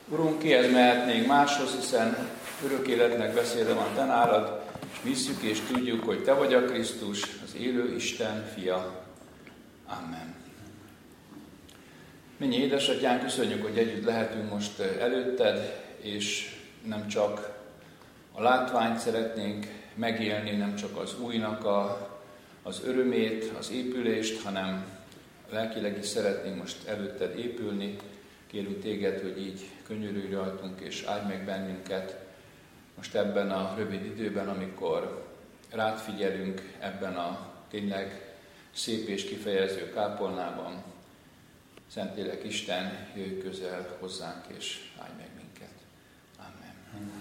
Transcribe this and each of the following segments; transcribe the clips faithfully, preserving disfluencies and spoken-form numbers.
Urunk, kihez mehetnénk máshoz, hiszen örök életnek beszéde van te nálad, és hisszük és tudjuk, hogy te vagy a Krisztus, az élő Isten fia. Amen. Mennyi édesatyánk, köszönjük, hogy együtt lehetünk most előtted, és nem csak a látványt szeretnénk megélni, nem csak az újnak a, az örömét, az épülést, hanem lelkileg is szeretnénk most előtted épülni. Kérünk téged, hogy így könyörülj rajtunk, és áldj meg bennünket most ebben a rövid időben, amikor rád figyelünk ebben a tényleg szép és kifejező kápolnában. Szentlélek Isten, jöjj közel hozzánk, és áldj meg minket. Amen.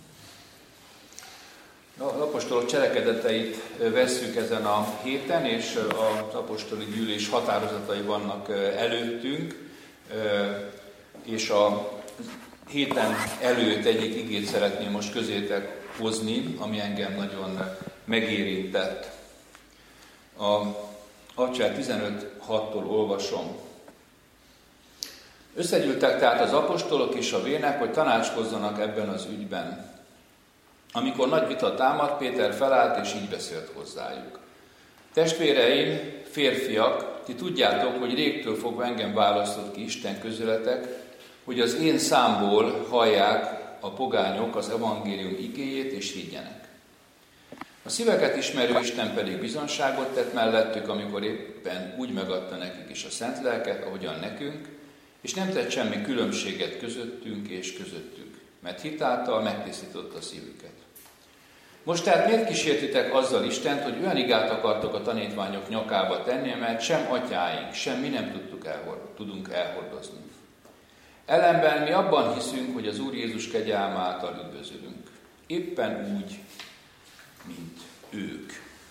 Az apostolok cselekedeteit vesszük ezen a héten, és az apostoli gyűlés határozatai vannak előttünk, és a héten előtt egyik igét szeretném most közétek hozni, ami engem nagyon megérintett. A Acsár tizenöt hattól olvasom. Összegyűltek tehát az apostolok és a vének, hogy tanácskozzanak ebben az ügyben. Amikor nagy vita támadt, Péter felállt és így beszélt hozzájuk. Testvéreim, férfiak, ti tudjátok, hogy régtől fogva engem választott ki Isten közületek, hogy az én számból hallják a pogányok az evangélium igéjét és higgyenek. A szíveket ismerő Isten pedig bizonságot tett mellettük, amikor éppen úgy megadta nekik is a szent lelket, ahogyan nekünk, és nem tett semmi különbséget közöttünk és közöttük, mert hitáltal megtisztította a szívüket. Most tehát miért kísértitek azzal Istent, hogy olyan igát akartok a tanítványok nyakába tenni, mert sem atyáink, sem mi nem tudtuk elhord, tudunk elhordozni. Ellenben mi abban hiszünk, hogy az Úr Jézus kegyelme által üdvözülünk. Éppen úgy, mint ők.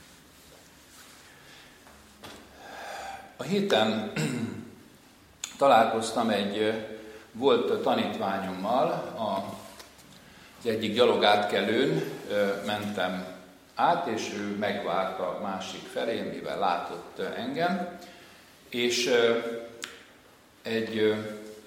A héten találkoztam egy volt tanítványommal, az egyik gyalogátkelőn mentem át, és ő megvárt a másik felén, mivel látott engem, és egy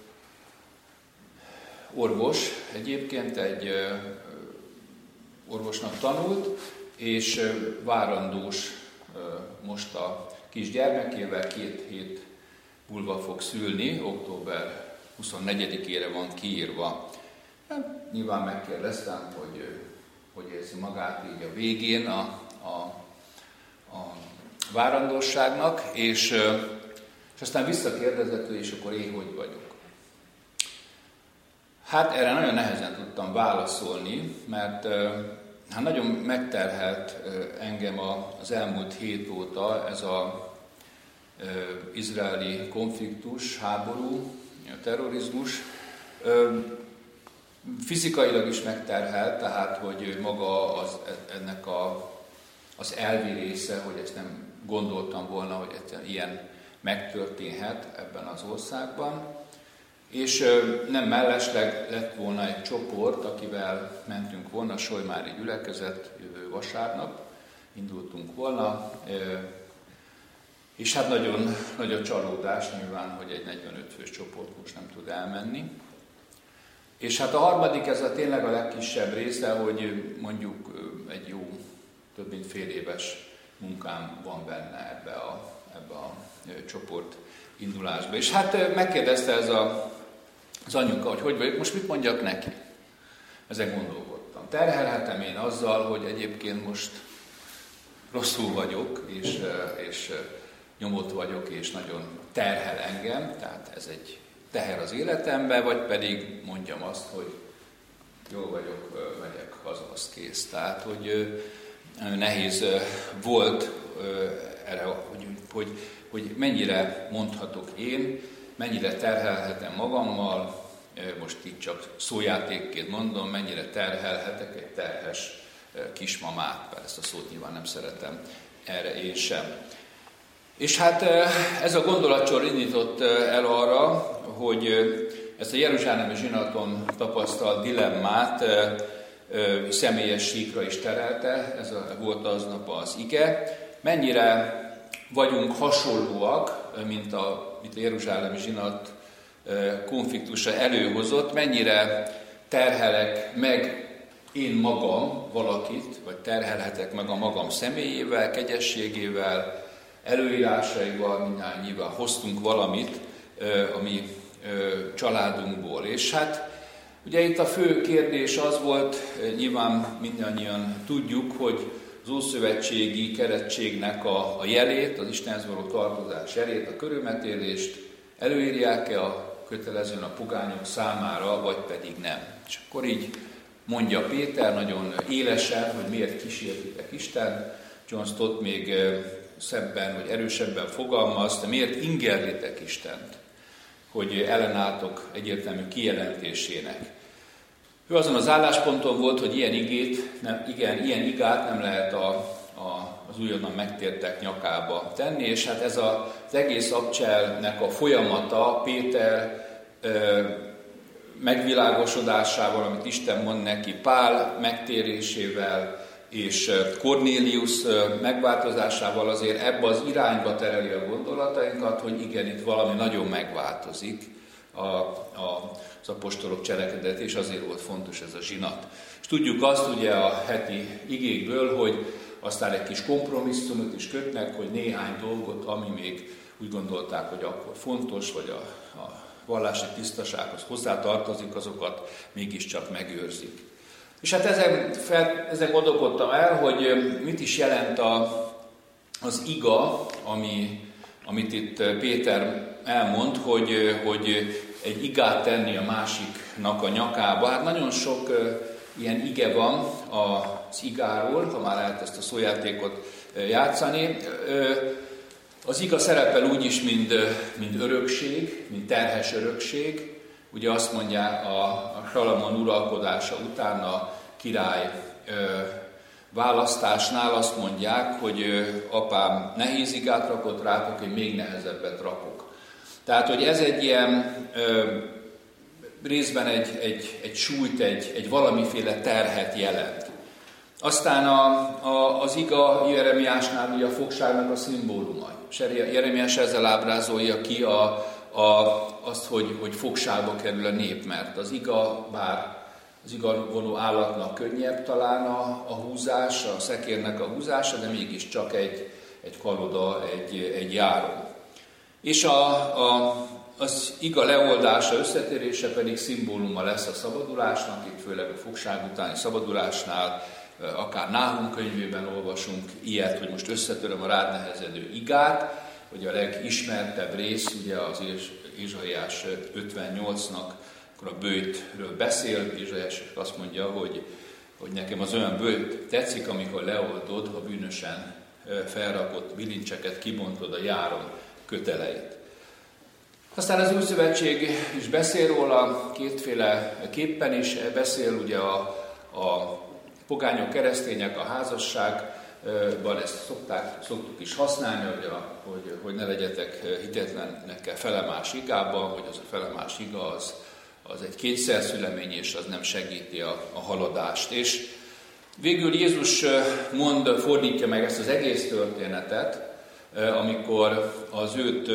orvos, egyébként egy orvosnak tanult, és várandós most a kisgyermekével, két hét múlva fog szülni, október huszonnegyedikére van kiírva. Hát, nyilván megkérdeztem, hogy hogy érzi magát így a végén a, a, a várandóságnak, és, és aztán visszakérdezett, és akkor én hogy vagyok. Hát erre nagyon nehezen tudtam válaszolni, mert hát nagyon megterhelt engem az elmúlt hét óta ez az izraeli konfliktus, háború, terrorizmus. Fizikailag is megterhelt, tehát hogy maga az, ennek a, az elvi része, hogy ezt nem gondoltam volna, hogy ilyen megtörténhet ebben az országban. És nem mellesleg lett volna egy csoport, akivel mentünk volna, a Solymári gyülekezet jövő vasárnap, indultunk volna, és hát nagyon nagy a csalódás nyilván, hogy egy negyvenöt fős csoport most nem tud elmenni. És hát a harmadik, ez a tényleg a legkisebb része, hogy mondjuk egy jó, több mint fél éves munkám van benne ebbe a, ebbe a csoport indulásba. És hát megkérdezte ez a, az anyuka, hogy hogy vagyok, most mit mondjak neki? Ezen gondolkodtam. Terhelhetem én azzal, hogy egyébként most rosszul vagyok, és, és nyomott vagyok, és nagyon terhel engem, tehát ez egy teher az életembe, vagy pedig mondjam azt, hogy jól vagyok, megyek haza, az kész. Tehát, hogy nehéz volt erre, hogy, hogy, hogy mennyire mondhatok én, mennyire terhelhetem magammal, most itt csak szójátékként mondom, mennyire terhelhetek egy terhes kismamát, mert ezt a szót nyilván nem szeretem erre én sem. És hát ez a gondolatcsor indított el arra, hogy ezt a jeruzsálemi zsinaton tapasztalt dilemmát személyes síkra is terelte, ez a, volt aznap az ige. Mennyire vagyunk hasonlóak, mint a, mint a jeruzsálemi zsinat konfliktusa előhozott, mennyire terhelek meg én magam valakit, vagy terhelhetek meg a magam személyével, kegyességével, előírásaival, mindannyian hoztunk valamit a mi családunkból. És hát ugye itt a fő kérdés az volt, nyilván mindannyian tudjuk, hogy az ószövetségi keresztségnek a, a jelét, az Istenhez való tartozás jelét, a körülmetélést előírják-e a kötelezően a pogányok számára, vagy pedig nem. És akkor így mondja Péter nagyon élesen, hogy miért kísértitek Isten. John Stott még szebben, vagy erősebben fogalmaz, de miért ingerlitek Istent, hogy ellenálltok egyértelmű kijelentésének. Ő azon az állásponton volt, hogy ilyen igét, nem, igen, ilyen igát nem lehet a, a, az újonnan megtértek nyakába tenni, és hát ez a, az egész abcselnek a folyamata Péter ö, megvilágosodásával, amit Isten mond neki, Pál megtérésével, és Kornélius megváltozásával azért ebbe az irányba tereli a gondolatainkat, hogy igen, itt valami nagyon megváltozik a, a, az apostolok cselekedet, és azért volt fontos ez a zsinat. És tudjuk azt ugye a heti igékből, hogy aztán egy kis kompromisszumot is kötnek, hogy néhány dolgot, ami még úgy gondolták, hogy akkor fontos, vagy a, a vallási tisztasághoz hozzátartozik, azokat mégiscsak megőrzik. És hát ezen, fel, ezen gondolkodtam el, hogy mit is jelent a, az iga, ami, amit itt Péter elmond, hogy, hogy egy igát tenni a másiknak a nyakába. Hát nagyon sok ilyen ige van az igáról, ha már lehet ezt a szójátékot játszani. Az iga szerepel úgy is, mint, mint örökség, mint terhes örökség. Ugye azt mondja a, a Salamon uralkodása után a király ö, választásnál azt mondják, hogy ö, apám nehéz igát rakott rátok, én még nehezebbet rakok. Tehát, hogy ez egy ilyen ö, részben egy, egy, egy súlyt, egy, egy valamiféle terhet jelent. Aztán a, a, az iga Jeremiásnál ugye a fogságnak a szimbóluma. Jeremiás ezzel ábrázolja ki a, a, azt, hogy, hogy fogságba kerül a nép, mert az iga, bár az iga vonó állatnak könnyebb talán a, a húzás, a szekérnek a húzása, de mégiscsak egy, egy kaloda, egy, egy járom. És a, a, az iga leoldása, összetérése pedig szimbóluma lesz a szabadulásnak, itt főleg a fogság utáni szabadulásnál, akár Náhum könyvében olvasunk ilyet, hogy most összetöröm a rád nehezedő igát, hogy a legismertebb rész, ugye az Ézsaiás ötvennyolcnak, akkor a bőjtről beszél, Ézsaiás azt mondja, hogy, hogy nekem az olyan bőjt tetszik, amikor leoldod a bűnösen felrakott bilincseket, kibontod a járom köteleit. Aztán az Új Szövetség is beszél róla, kétféle képpen is beszél, ugye a, a pogányok, keresztények a házasságban, ezt szokták, szoktuk is használni, hogy, a, hogy, hogy ne legyetek hitetlenekkel felemás igában, hogy az a felemás iga az, az egy kényszerszülemény, és az nem segíti a, a haladást. És végül Jézus mond, fordítja meg ezt az egész történetet, amikor az őt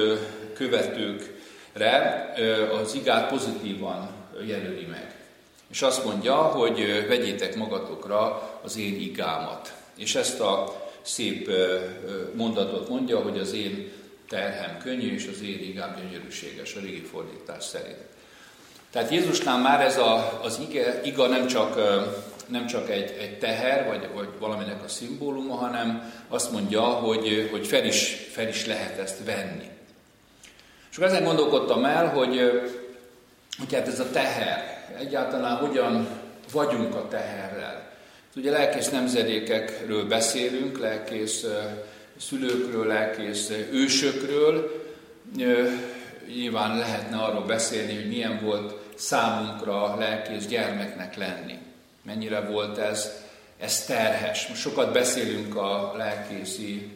követőkre az igát pozitívan jelöli meg. És azt mondja, hogy vegyétek magatokra az én igámat. És ezt a szép mondatot mondja, hogy az én terhem könnyű, és az én igám gyönyörűséges, a régi fordítás szerint. Tehát Jézusnál már ez a, az ige, iga nem csak, nem csak egy, egy teher, vagy, vagy valaminek a szimbóluma, hanem azt mondja, hogy, hogy fel, is, fel is lehet ezt venni. És akkor ezen gondolkodtam el, hogy, hogy hát ez a teher, egyáltalán hogyan vagyunk a teherrel. Ugye lelkész nemzedékekről beszélünk, lelkész szülőkről, lelkész ősökről. Nyilván lehetne arról beszélni, hogy milyen volt számunkra lelkész gyermeknek lenni. Mennyire volt ez, ez terhes. Most sokat beszélünk a lelkészi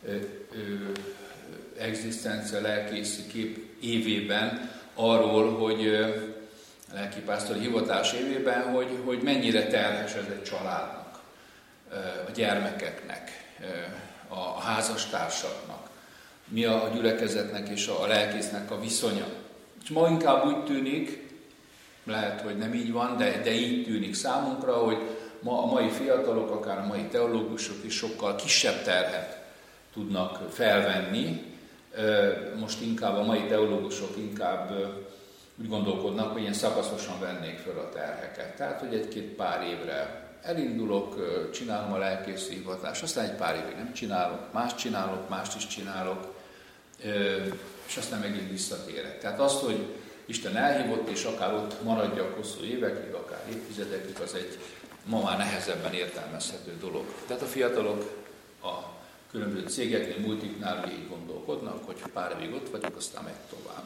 egzisztencia, lelkészi kép évében arról, hogy lelkipásztori hivatás évében, hogy, hogy mennyire terhes ez egy családnak, a gyermekeknek, a házastársaknak, mi a gyülekezetnek és a lelkésznek a viszonya. És ma inkább úgy tűnik, lehet, hogy nem így van, de, de így tűnik számunkra, hogy ma a mai fiatalok, akár a mai teológusok is sokkal kisebb terhet tudnak felvenni. Most inkább a mai teológusok inkább úgy gondolkodnak, hogy ilyen szakaszosan vennék föl a terheket. Tehát, hogy egy-két pár évre elindulok, csinálom a lelkészi hivatást, aztán egy pár évig nem csinálok, mást csinálok, mást is csinálok, és aztán megint visszatérek. Tehát azt, hogy Isten elhívott, és akár ott maradjak hosszú évekig, akár évtizedekig, az egy ma már nehezebben értelmezhető dolog. Tehát a fiatalok a különböző cégeknél, multiknál így gondolkodnak, hogy pár évig ott vagyok, aztán meg tovább.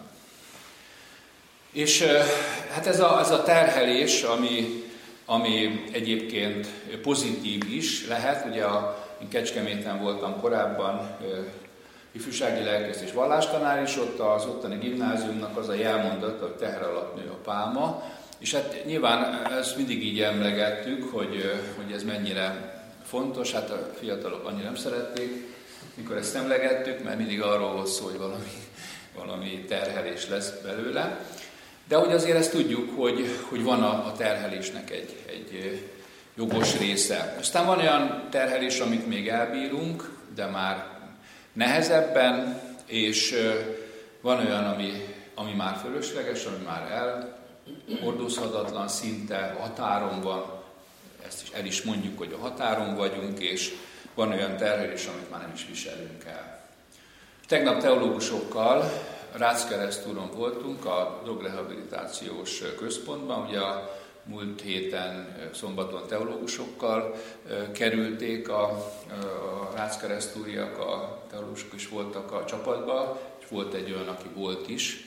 És hát ez a, ez a terhelés, ami, ami egyébként pozitív is lehet, ugye a, én Kecskeméten voltam korábban, ifjúsági lelkész és vallástanár is, ott az ottani gimnáziumnak az a jelmondata, hogy teher alatt nő a pálma, és hát nyilván ezt mindig így emlegettük, hogy, hogy ez mennyire fontos, hát a fiatalok annyira nem szerették, mikor ezt emlegettük, mert mindig arról volt szó, hogy valami, valami terhelés lesz belőle. De hogy azért ezt tudjuk, hogy, hogy van a, a terhelésnek egy, egy jogos része. Aztán van olyan terhelés, amit még elbírunk, de már nehezebben, és van olyan, ami, ami már fölösleges, ami már elhordozhatatlan, szinte határon van, ezt is el is mondjuk, hogy a határon vagyunk, és van olyan terhelés, amit már nem is viselünk el. Tegnap teológusokkal Rácz-Keresztúron voltunk, a Drogrehabilitációs Központban, ugye a múlt héten szombaton teológusokkal kerülték, a, a Rácz-Keresztúriak, a teológusok is voltak a csapatban, és volt egy olyan, aki volt is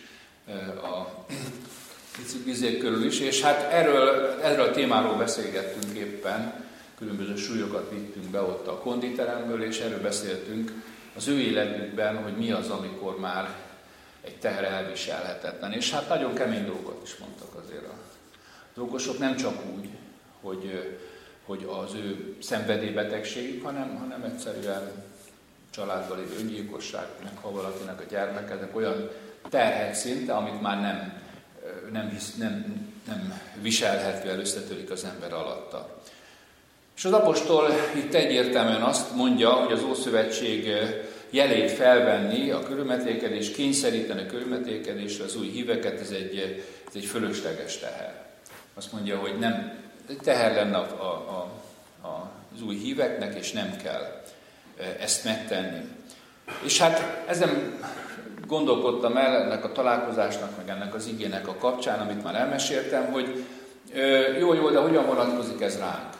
a Picit körül is, és hát erről, erről a témáról beszélgettünk éppen, különböző súlyokat vittünk be ott a konditeremből, és erről beszéltünk az ő életükben, hogy mi az, amikor már egy teher elviselhetetlen. És hát nagyon kemény dolgokat is mondtak azért a dolgosok, nem csak úgy, hogy, hogy az ő szenvedélybetegségük, hanem, hanem egyszerűen családban lévő öngyilkosság, meg ha valakinek a gyermekednek olyan terhet szinte, amit már nem, nem, hisz, nem, nem viselhető el, összetörik az ember alatta. És az apostol itt egyértelműen azt mondja, hogy az Ószövetség jelét felvenni, a körülmetélkedés, kényszeríteni a körülmetélkedésre az új híveket, ez egy, ez egy fölösleges teher. Azt mondja, hogy nem teher lenne a, a, a, az új híveknek, és nem kell ezt megtenni. És hát ezen gondolkodtam el ennek a találkozásnak, meg ennek az igének a kapcsán, amit már elmeséltem, hogy jó, jó, de hogyan vonatkozik ez ránk?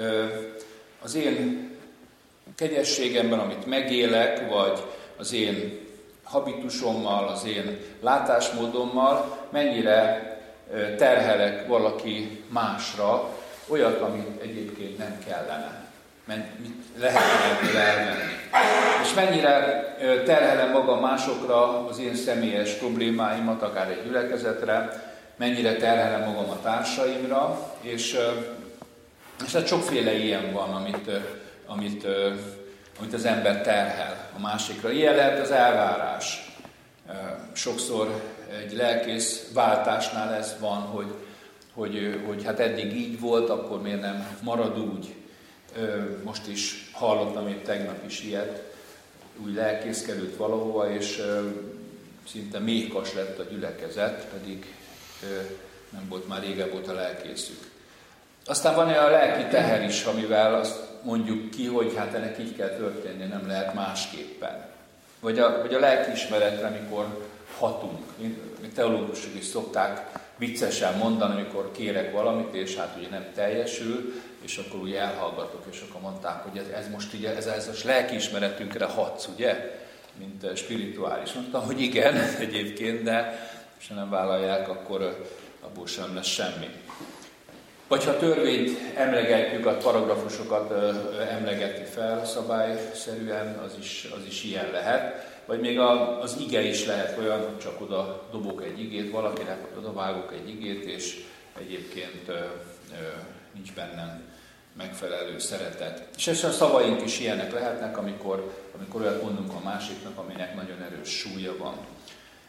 Az én kegyességemben, amit megélek, vagy az én habitusommal, az én látásmódommal, mennyire terhelek valaki másra olyat, amit egyébként nem kellene. Mit lehetne ebből elvenni. És mennyire terhelem magam másokra az én személyes problémáimat, akár egy gyülekezetre, mennyire terhelem magam a társaimra, és, és hát sokféle ilyen van, amit, amit, amit az ember terhel a másikra. Ilyen lehet az elvárás. Sokszor egy lelkész váltásnál ez van, hogy, hogy, hogy hát eddig így volt, akkor miért nem marad úgy. Most is hallottam, én tegnap is ilyet, úgy lelkész került valahova, és szinte méhkas lett a gyülekezet, pedig nem volt már régebb óta lelkészük. Aztán van olyan lelki teher is, amivel azt mondjuk ki, hogy hát ennek így kell történni, nem lehet másképpen. Vagy a, vagy a lelkiismeretre, amikor hatunk. Mi teológusok is szokták viccesen mondani, amikor kérek valamit, és hát ugye nem teljesül, és akkor úgy elhallgatok, és akkor mondták, hogy ez, ez most így, ez, ez a lelkiismeretünkre hatsz, ugye? Mint spirituális. Mondtam, hogy igen, egyébként, de ha nem vállalják, akkor abból sem lesz semmi. Vagy ha törvényt emlegetjük, a paragrafusokat emlegeti fel szabályszerűen, az is, az is ilyen lehet. Vagy még az ige is lehet olyan, hogy csak oda dobok egy igét valakinek, vagy oda vágok egy igét, és egyébként nincs bennem megfelelő szeretet. És a szavaink is ilyenek lehetnek, amikor, amikor olyat mondunk a másiknak, aminek nagyon erős súlya van.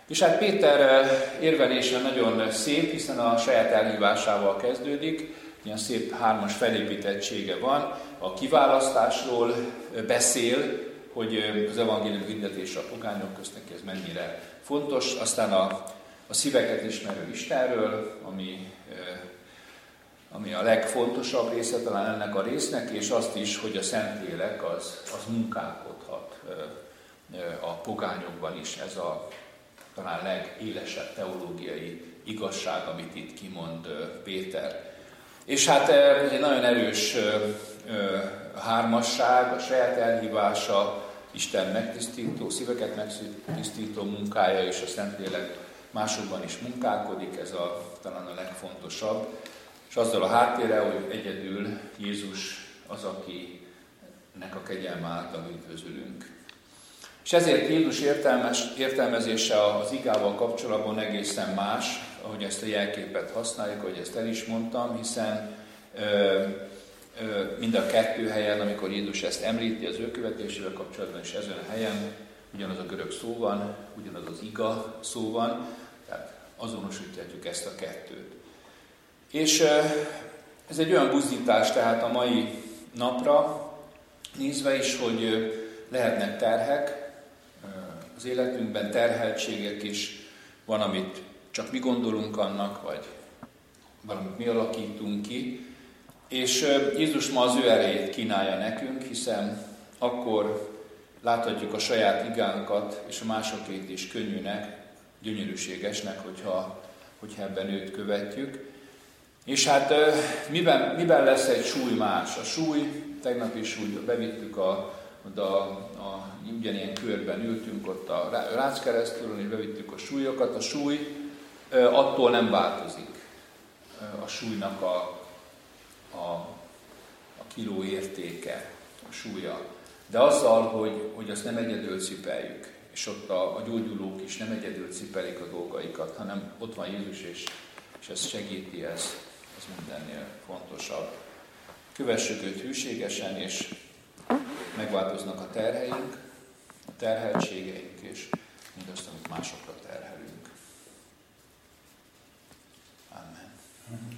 És hát Péter érvelése nagyon szép, hiszen a saját elhívásával kezdődik, ilyen szép hármas felépítettsége van, a kiválasztásról beszél, hogy az evangélium hirdetése a pogányok közt neki ez mennyire fontos, aztán a, a szíveket ismerő Istenről, ami, ami a legfontosabb része talán ennek a résznek, és azt is, hogy a Szentlélek az, az munkálkodhat a pogányokban is, ez a talán legélesebb teológiai igazság, amit itt kimond Péter. És hát ez egy nagyon erős hármasság, a saját elhívása, Isten megtisztító, szíveket megtisztító munkája, és a Szentlélek másokban is munkálkodik, ez a, talán a legfontosabb. És azzal a háttérrel, hogy egyedül Jézus az, akinek a kegyelme által üdvözülünk. És ezért Jézus értelmes, értelmezése az igával kapcsolatban egészen más, ahogy ezt a jelképet használjuk, ahogy ezt el is mondtam, hiszen ö, ö, mind a kettő helyen, amikor Jézus ezt említi az ő követésével kapcsolatban, és ezen a helyen ugyanaz a görög szó van, ugyanaz az iga szó van, tehát azonosíthatjuk ezt a kettőt. És ö, ez egy olyan buzdítás tehát a mai napra nézve is, hogy ö, lehetnek terhek, az életünkben terheltségek is, van, amit csak mi gondolunk annak, vagy valamit mi alakítunk ki. És Jézus ma az ő erejét kínálja nekünk, hiszen akkor láthatjuk a saját igánkat, és a másokét is könnyűnek, gyönyörűségesnek, hogyha, hogyha ebben őt követjük. És hát miben, miben lesz egy súly más? A súly, tegnap is úgy bevittük a oda a, ugyanilyen körben ültünk ott a Ráckeresztúron, és bevittük a súlyokat. A súly attól nem változik a súlynak a, a, a kiló értéke, a súlya. De azzal, hogy, hogy azt nem egyedül cipeljük, és ott a, a gyógyulók is nem egyedül cipelik a dolgaikat, hanem ott van Jézus, és, és ez segíti, ez, ez mindennél fontosabb. Kövessük őt hűségesen, és megváltoznak a terheink, a terheltségeink, és mindazt, amit másokra terhelünk. Amen.